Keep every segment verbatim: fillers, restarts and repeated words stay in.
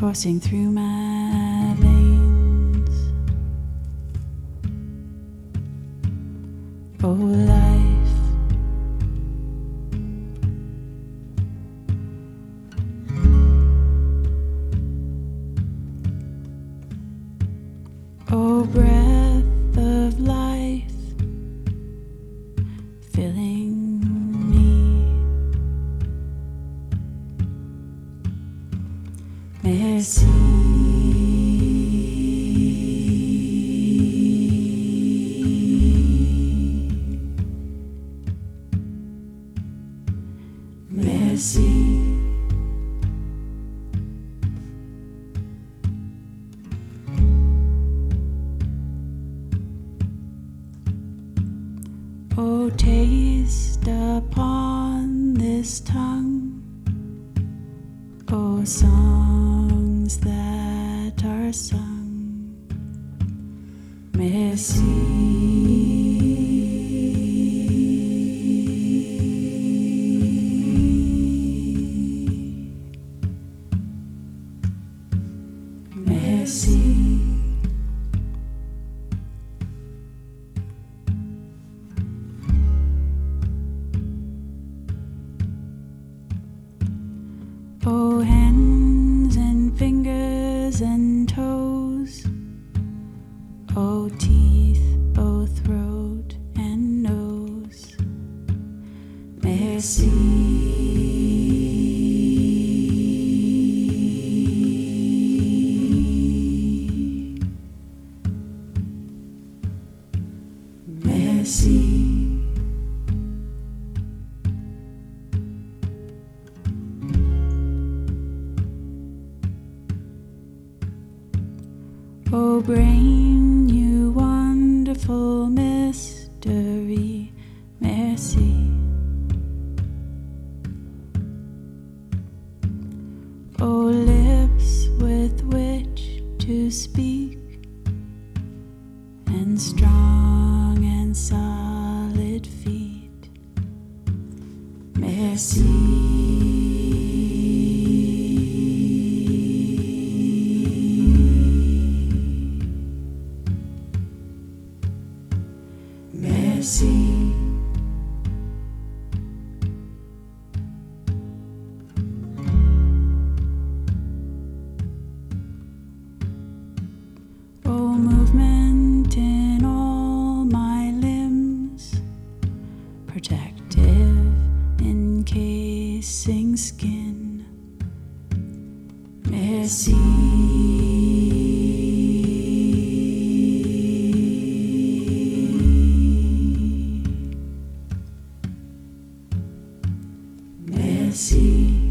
coursing through my veins. Oh, life, oh, breath of life, filling me. Merci. Merci. Oh, taste upon this tongue, oh, songs that are sung. Merci. Merci. Oh, hands and fingers and toes, oh, teeth, oh, throat and nose. Merci. Merci. Oh, brain, you wonderful mystery, merci. Oh, lips with which to speak, and strong and solid feet, merci. Merci. Oh, movement in all my limbs, protective, encasing skin. Merci. Merci.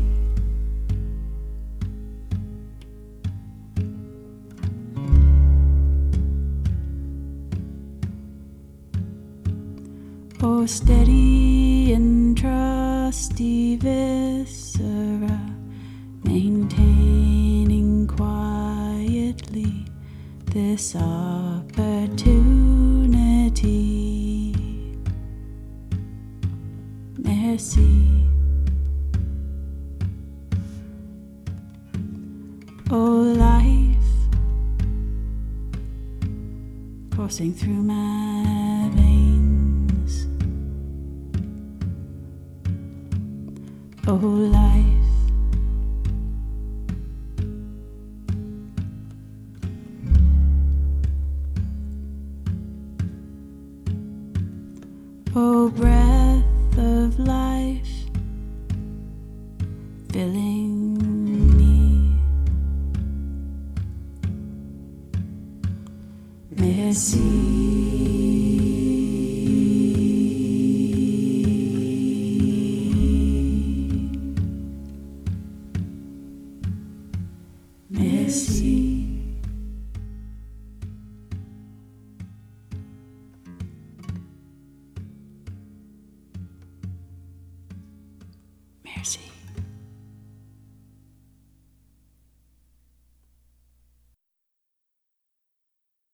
Oh, steady and trusty viscera, maintaining quietly this opportunity. Merci. Oh, life, coursing through my veins. Oh, life, oh, breath of life, filling me. Merci. Merci. Merci.